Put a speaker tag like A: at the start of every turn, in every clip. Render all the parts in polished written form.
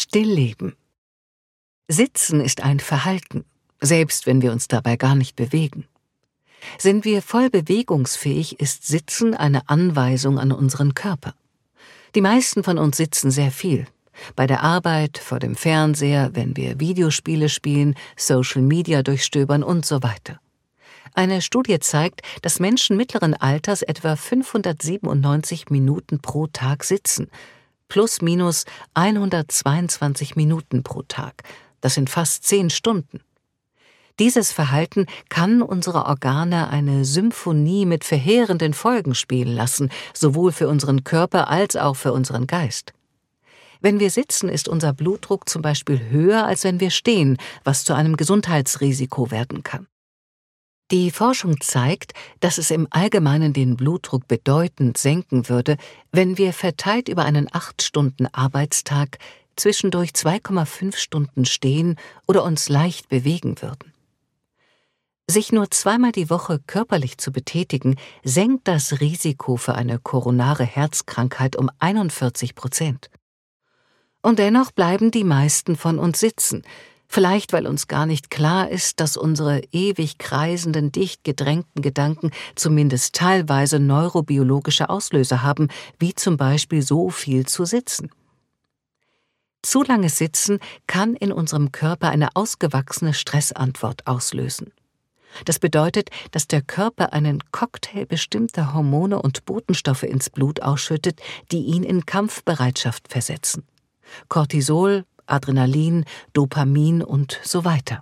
A: Stillleben. Sitzen ist ein Verhalten, selbst wenn wir uns dabei gar nicht bewegen. Sind wir voll bewegungsfähig, ist Sitzen eine Anweisung an unseren Körper. Die meisten von uns sitzen sehr viel. Bei der Arbeit, vor dem Fernseher, wenn wir Videospiele spielen, Social Media durchstöbern und so weiter. Eine Studie zeigt, dass Menschen mittleren Alters etwa 597 Minuten pro Tag sitzen, plus minus 122 Minuten pro Tag. Das sind fast 10 Stunden. Dieses Verhalten kann unsere Organe eine Symphonie mit verheerenden Folgen spielen lassen, sowohl für unseren Körper als auch für unseren Geist. Wenn wir sitzen, ist unser Blutdruck zum Beispiel höher, als wenn wir stehen, was zu einem Gesundheitsrisiko werden kann. Die Forschung zeigt, dass es im Allgemeinen den Blutdruck bedeutend senken würde, wenn wir verteilt über einen 8-Stunden-Arbeitstag zwischendurch 2,5 Stunden stehen oder uns leicht bewegen würden. Sich nur zweimal die Woche körperlich zu betätigen, senkt das Risiko für eine koronare Herzkrankheit um 41%. Und dennoch bleiben die meisten von uns sitzen, vielleicht weil uns gar nicht klar ist, dass unsere ewig kreisenden, dicht gedrängten Gedanken zumindest teilweise neurobiologische Auslöser haben, wie zum Beispiel so viel zu sitzen. Zu langes Sitzen kann in unserem Körper eine ausgewachsene Stressantwort auslösen. Das bedeutet, dass der Körper einen Cocktail bestimmter Hormone und Botenstoffe ins Blut ausschüttet, die ihn in Kampfbereitschaft versetzen. Cortisol, Adrenalin, Dopamin und so weiter.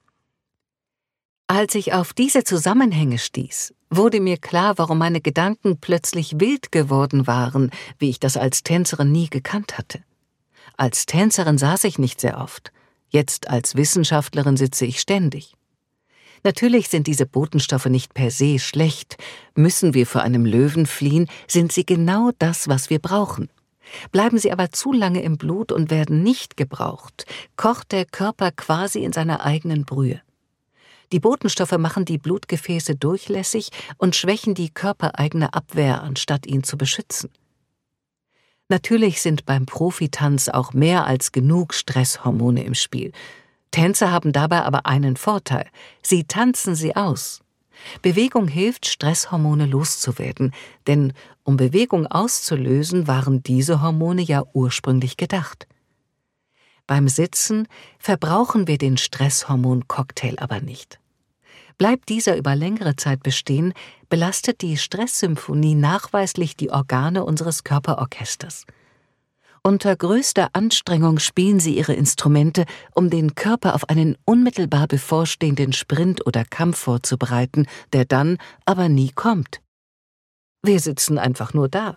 A: Als ich auf diese Zusammenhänge stieß, wurde mir klar, warum meine Gedanken plötzlich wild geworden waren, wie ich das als Tänzerin nie gekannt hatte. Als Tänzerin saß ich nicht sehr oft. Jetzt als Wissenschaftlerin sitze ich ständig. Natürlich sind diese Botenstoffe nicht per se schlecht. Müssen wir vor einem Löwen fliehen, sind sie genau das, was wir brauchen. Bleiben sie aber zu lange im Blut und werden nicht gebraucht, kocht der Körper quasi in seiner eigenen Brühe. Die Botenstoffe machen die Blutgefäße durchlässig und schwächen die körpereigene Abwehr, anstatt ihn zu beschützen. Natürlich sind beim Profitanz auch mehr als genug Stresshormone im Spiel. Tänzer haben dabei aber einen Vorteil: sie tanzen sie aus. Bewegung hilft, Stresshormone loszuwerden, denn um Bewegung auszulösen, waren diese Hormone ja ursprünglich gedacht. Beim Sitzen verbrauchen wir den Stresshormon-Cocktail aber nicht. Bleibt dieser über längere Zeit bestehen, belastet die Stresssymphonie nachweislich die Organe unseres Körperorchesters. Unter größter Anstrengung spielen sie ihre Instrumente, um den Körper auf einen unmittelbar bevorstehenden Sprint oder Kampf vorzubereiten, der dann aber nie kommt. Wir sitzen einfach nur da.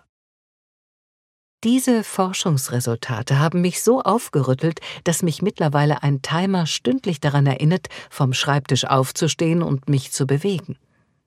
A: Diese Forschungsresultate haben mich so aufgerüttelt, dass mich mittlerweile ein Timer stündlich daran erinnert, vom Schreibtisch aufzustehen und mich zu bewegen.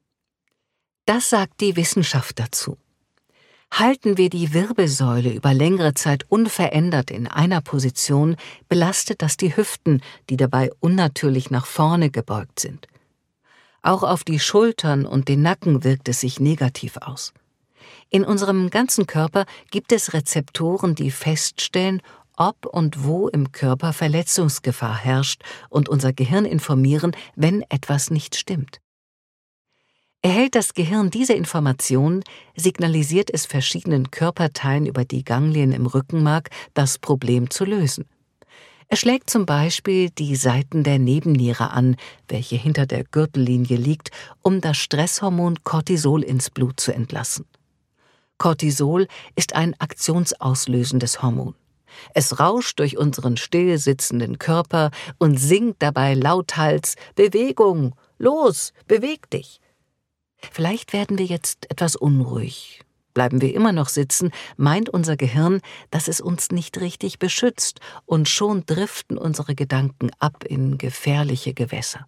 A: Das sagt die Wissenschaft dazu. Halten wir die Wirbelsäule über längere Zeit unverändert in einer Position, belastet das die Hüften, die dabei unnatürlich nach vorne gebeugt sind. Auch auf die Schultern und den Nacken wirkt es sich negativ aus. In unserem ganzen Körper gibt es Rezeptoren, die feststellen, ob und wo im Körper Verletzungsgefahr herrscht und unser Gehirn informieren, wenn etwas nicht stimmt. Erhält das Gehirn diese Information, signalisiert es verschiedenen Körperteilen über die Ganglien im Rückenmark, das Problem zu lösen. Es schlägt zum Beispiel die Seiten der Nebenniere an, welche hinter der Gürtellinie liegt, um das Stresshormon Cortisol ins Blut zu entlassen. Cortisol ist ein aktionsauslösendes Hormon. Es rauscht durch unseren still sitzenden Körper und singt dabei lauthals: Bewegung, los, beweg dich! Vielleicht werden wir jetzt etwas unruhig. Bleiben wir immer noch sitzen, meint unser Gehirn, dass es uns nicht richtig beschützt, und schon driften unsere Gedanken ab in gefährliche Gewässer.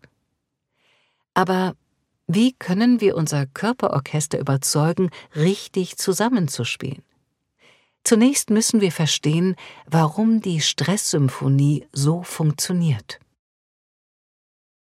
A: Aber wie können wir unser Körperorchester überzeugen, richtig zusammenzuspielen? Zunächst müssen wir verstehen, warum die Stresssymphonie so funktioniert.